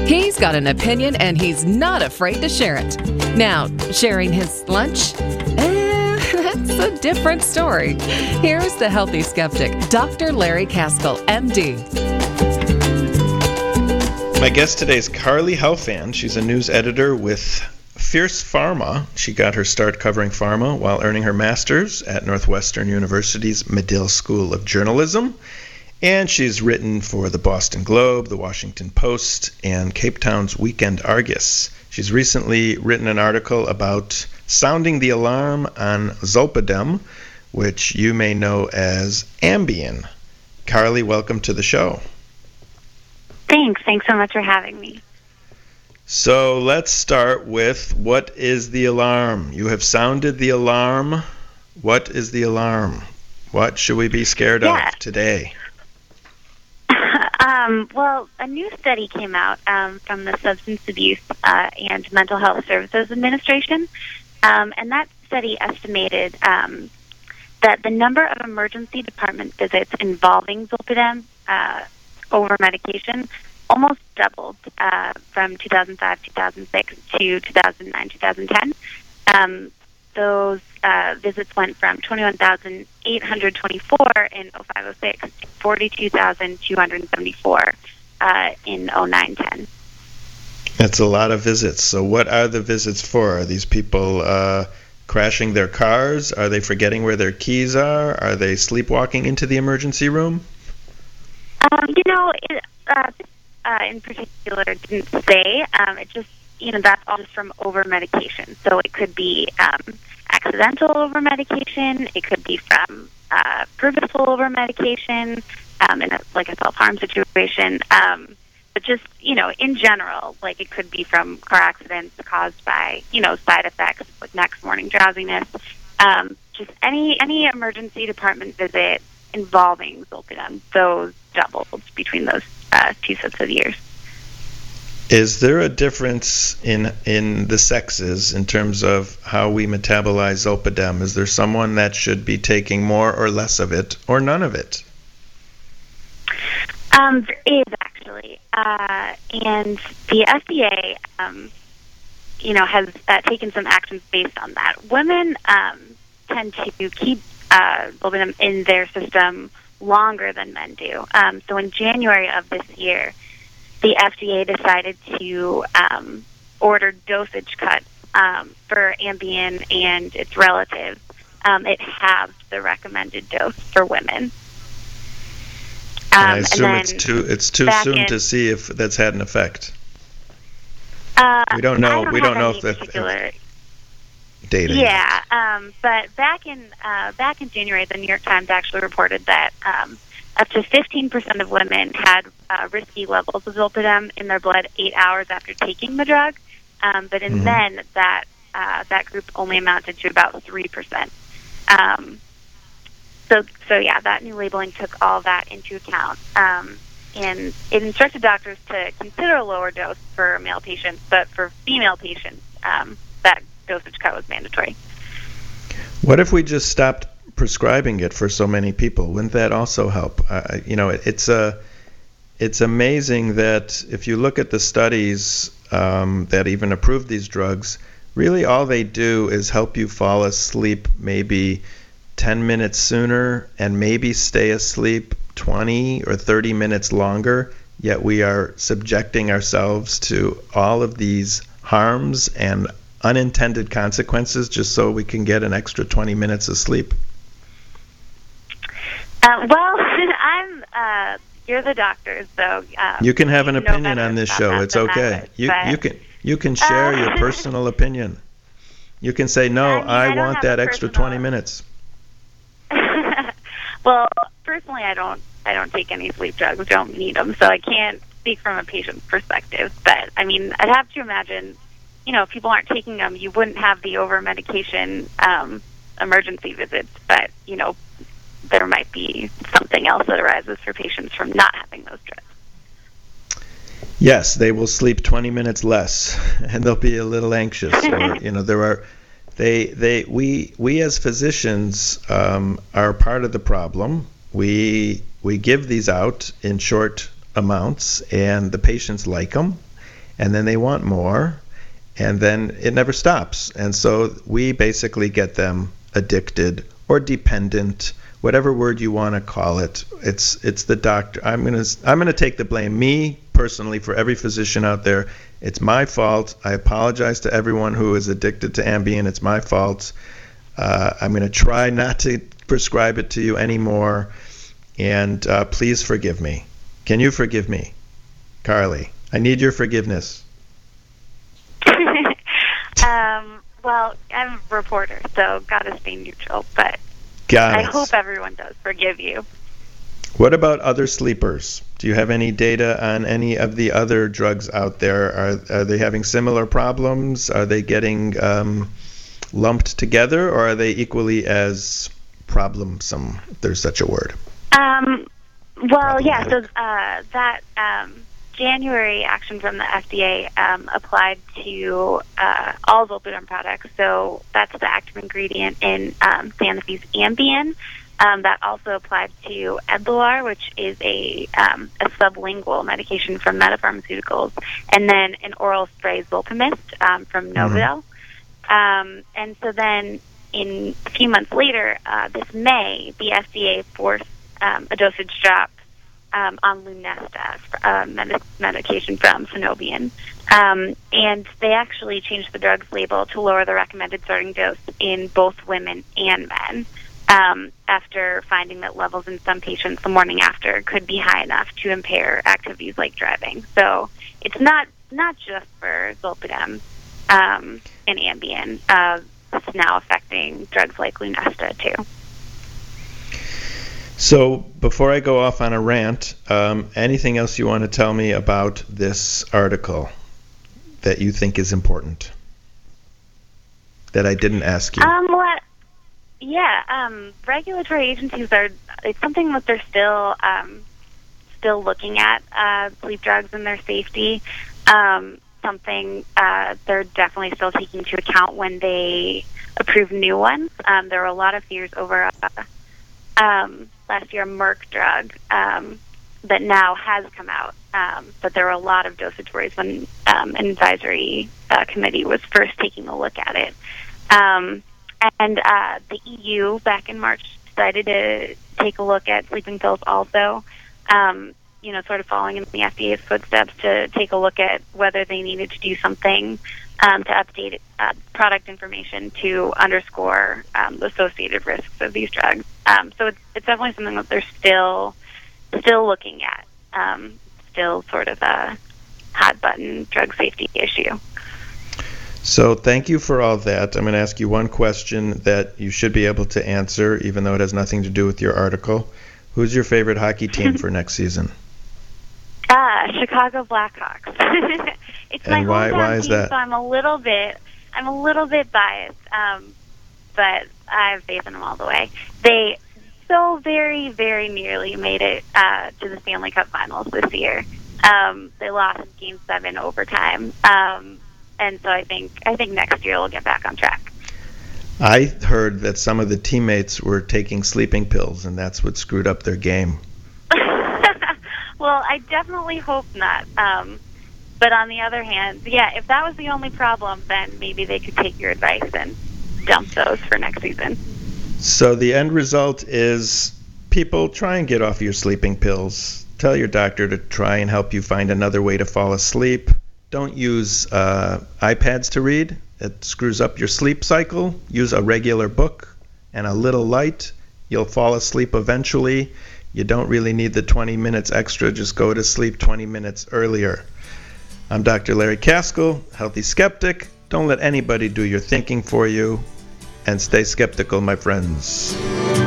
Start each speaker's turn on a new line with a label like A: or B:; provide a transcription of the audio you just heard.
A: He's got an opinion and he's not afraid to share it. Now, sharing his lunch? That's a different story. Here's the healthy skeptic, Dr. Larry Caskell, MD.
B: My guest today is Carly Helfand. She's a news editor with Fierce Pharma. She got her start covering pharma while earning her master's at Northwestern University's Medill School of Journalism. And she's written for the Boston Globe, the Washington Post, and Cape Town's Weekend Argus. She's recently written an article about sounding the alarm on Zolpidem, which you may know as Ambien. Carly, welcome to the show.
C: Thanks so much for having me.
B: So let's start with, what is the alarm? You have sounded the alarm. What is the alarm? What should we be scared of today?
C: Well, a new study came out from the Substance Abuse and Mental Health Services Administration, and that study estimated that the number of emergency department visits involving Zolpidem over medication almost doubled from 2005-2006 to 2009-2010. Those visits went from 21,824 in 05-06 to 42,274 in 09-10.
B: That's a lot of visits. So what are the visits for? Are these people crashing their cars? Are they forgetting where their keys are? Are they sleepwalking into the emergency room?
C: In particular didn't say. It just, that's all just from over-medication. So it could be accidental over-medication. It could be from purposeful over-medication in a self-harm situation. But just, in general, it could be from car accidents caused by, side effects like next morning drowsiness. Just any emergency department visit involving Zolpidem, those doubled between those 2 sets of years.
B: Is there a difference in the sexes in terms of how we metabolize Zolpidem? Is there someone that should be taking more or less of it, or none of it?
C: There is, actually. And the FDA, has taken some actions based on that. Women tend to keep Zolpidem in their system longer than men do. So in January of this year, the FDA decided to order dosage cuts for Ambien and its relatives. It halved the recommended dose for women.
B: I assume it's too soon to see if that's had an effect. We don't know. We don't know if the data.
C: Yeah, but back in January, the New York Times actually reported that up to 15% of women had risky levels of Zolpidem in their blood 8 hours after taking the drug, but in men, that group only amounted to about 3%. So yeah, that new labeling took all that into account, and it instructed doctors to consider a lower dose for male patients, but for female patients, that dosage cut was mandatory.
B: What if we just stopped prescribing it for so many people? Wouldn't that also help? It's amazing that if you look at the studies that even approve these drugs, really all they do is help you fall asleep maybe 10 minutes sooner and maybe stay asleep 20 or 30 minutes longer, yet we are subjecting ourselves to all of these harms and unintended consequences just so we can get an extra 20 minutes of sleep.
C: You're the doctor, so
B: you can have an opinion on this show. It's okay. You can share your personal opinion. You can say, no, I want that extra 20 minutes.
C: Well, personally, I don't take any sleep drugs. Don't need them, so I can't speak from a patient's perspective. But I mean, I'd have to imagine, if people aren't taking them, you wouldn't have the over-medication emergency visits. But there might be something else that arises for patients from not having those drugs.
B: Yes, they will sleep 20 minutes less, and they'll be a little anxious. Or, we as physicians are part of the problem. We give these out in short amounts, and the patients like them. and then they want more, and then it never stops. And so we basically get them addicted or dependent, whatever word you want to call it. It's the doctor. I'm gonna take the blame. Me personally, for every physician out there, it's my fault. I apologize to everyone who is addicted to Ambien. It's my fault. I'm gonna try not to prescribe it to you anymore, and please forgive me. Can you forgive me, Carly? I need your forgiveness.
C: Well, I'm a reporter, so gotta stay neutral, but
B: I
C: hope everyone does forgive you.
B: What about other sleepers? Do you have any data on any of the other drugs out there? Are they having similar problems? Are they getting lumped together, or are they equally as problemsome, if there's such a word?
C: Well, yeah, so that January action from the FDA applied to all Zolpidem products. So that's the active ingredient in Sanofi's Ambien. That also applied to Edluar, which is a sublingual medication from Meta Pharmaceuticals, and then an oral spray Zolpidem from Novodel. And so then a few months later, this May, the FDA forced a dosage drop on Lunesta, medication from Sanofi. And they actually changed the drug's label to lower the recommended starting dose in both women and men, after finding that levels in some patients the morning after could be high enough to impair activities like driving. So it's not just for Zolpidem and Ambien. It's now affecting drugs like Lunesta too.
B: So before I go off on a rant, anything else you want to tell me about this article that you think is important that I didn't ask you?
C: Regulatory agencies it's something that they're still looking at, sleep drugs and their safety. Something they're definitely still taking into account when they approve new ones. There were a lot of fears over last year a Merck drug that now has come out, but there were a lot of dosage worries when an advisory committee was first taking a look at it. And the EU back in March decided to take a look at sleeping pills also, sort of following in the FDA's footsteps to take a look at whether they needed to do something to update product information to underscore the associated risks of these drugs. So it's definitely something that they're still looking at, still sort of a hot button drug safety issue.
B: So thank you for all that. I'm going to ask you one question that you should be able to answer, even though it has nothing to do with your article. Who's your favorite hockey team for next season?
C: Chicago Blackhawks. It's
B: and
C: my hometown
B: why is
C: team,
B: that?
C: so I'm a little bit biased, but I have faith in them all the way. They so very, very nearly made it to the Stanley Cup Finals this year. They lost Game 7 overtime, and so I think next year we'll get back on track.
B: I heard that some of the teammates were taking sleeping pills, and that's what screwed up their game.
C: Well, I definitely hope not. But on the other hand, if that was the only problem, then maybe they could take your advice and dump those for next season.
B: So the end result is, people, try and get off your sleeping pills. Tell your doctor to try and help you find another way to fall asleep. Don't use iPads to read. It screws up your sleep cycle. Use a regular book and a little light. You'll fall asleep eventually. You don't really need the 20 minutes extra. Just go to sleep 20 minutes earlier. I'm Dr. Larry Kaskel, Healthy Skeptic. Don't let anybody do your thinking for you. And stay skeptical, my friends.